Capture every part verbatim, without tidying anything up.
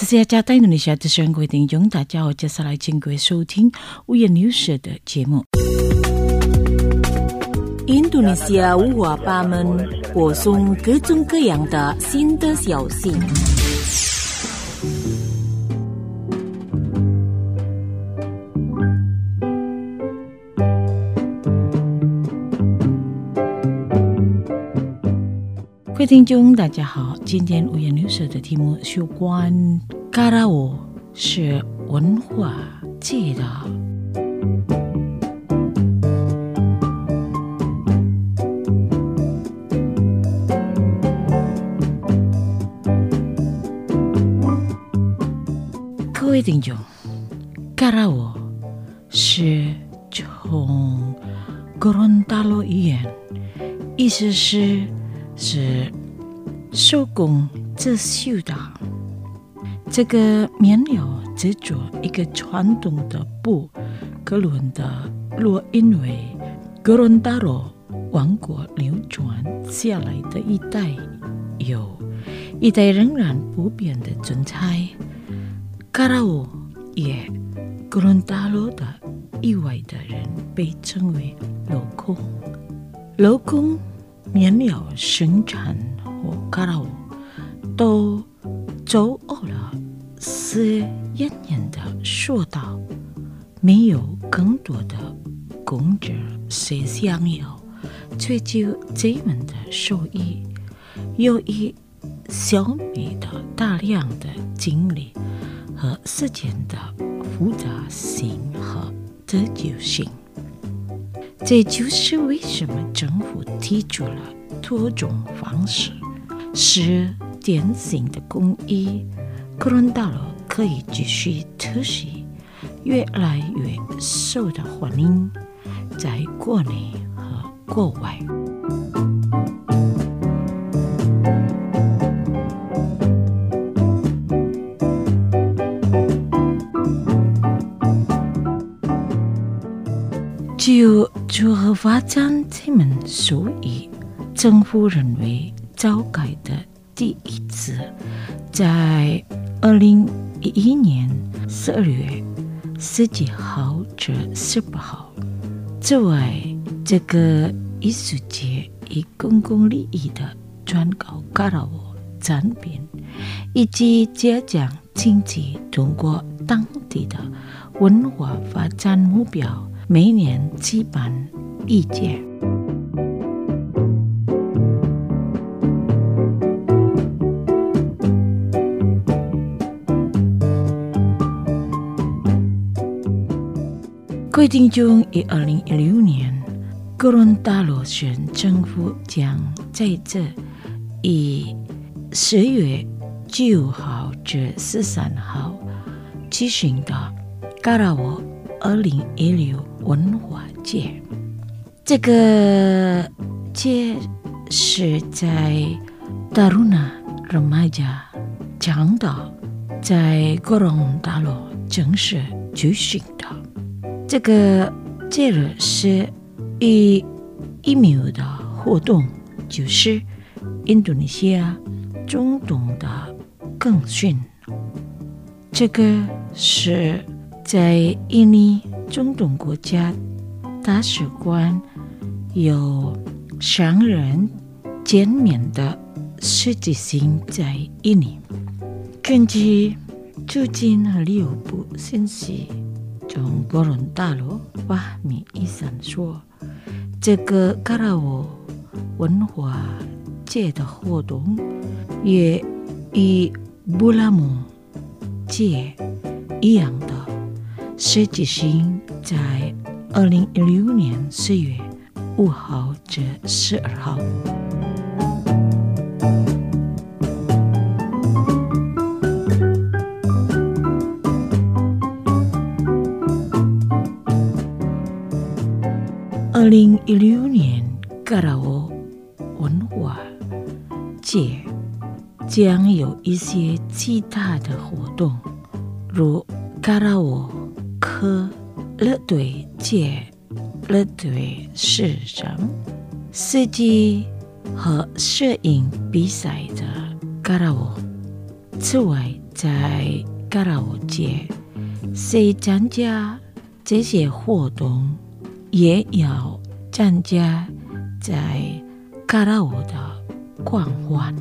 这是加拿大尼西亚的全国听众，大家好，接下来请各位收听五颜六色的节目。印度尼西亚五花八门，播送各种各样的新的消息。各位听众，大家好，今天五颜六色的题目是有关卡拉沃是文化界的。各位听众，卡拉沃是从哥伦达罗语言，意思是是手工刺绣的。这个面料制作一个传统的布，哥伦的若因为哥伦达罗王国流传下来的一代有一代仍然不变的存在。卡拉沃也哥伦达罗的以外的人被称为镂空。镂空面料生产和卡拉沃都走了四年的说道，没有更多的工者是想要追求这门的手艺，由于消灭的大量的精力和时间的复杂性和持久性。这就是为什么政府提出了多种方式，使典型的工艺哥伦达罗可以继续特许，越来越受到欢迎，在国内和国外。就如何发展这门手艺，政府认为召开的第一次在二零一一年十二月十几号至十八号，作为这个艺术节以公共利益的转告卡拉沃产品，以及加强经济通过当地的文化发展目标，每年举办一届。各位听众，以二零一六年，哥伦达罗省政府将在这以十月九号至十三号举行的卡拉沃二零一六文化节。这个节是在达鲁纳罗马加长岛在哥伦达罗正式举行的。这个节日是以疫苗的活动，就是印度尼西亚总统的更新。这个是在印尼中东国家大使馆有商人见面的实际性在印尼。根据驻京和旅游部信息，从哥伦达罗发米医生说，这个卡拉沃文化节的活动也与布拉姆节一样的，实际性在二零一六年四月五号至十二号。二零一六年卡拉沃文化节将有一些其他的活动，如卡拉沃科乐队节、乐队市场、设计和摄影比赛的卡拉沃。此外， 在卡拉 O 街，谁参加这些活动，也要参加在卡拉 O 的狂欢。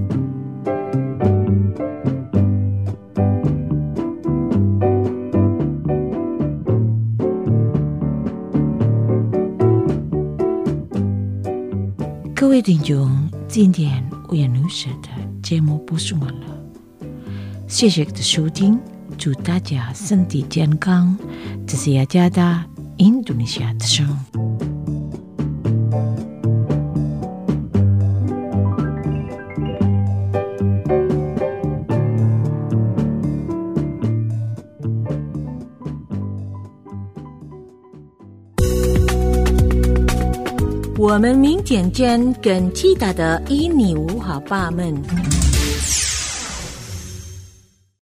各位听众，今天五颜六色的节目播送完了，谢谢的收听，祝大家身体健康。这是雅加达印度尼西亚的声。我们明天见，更其他的印尼文好爸们。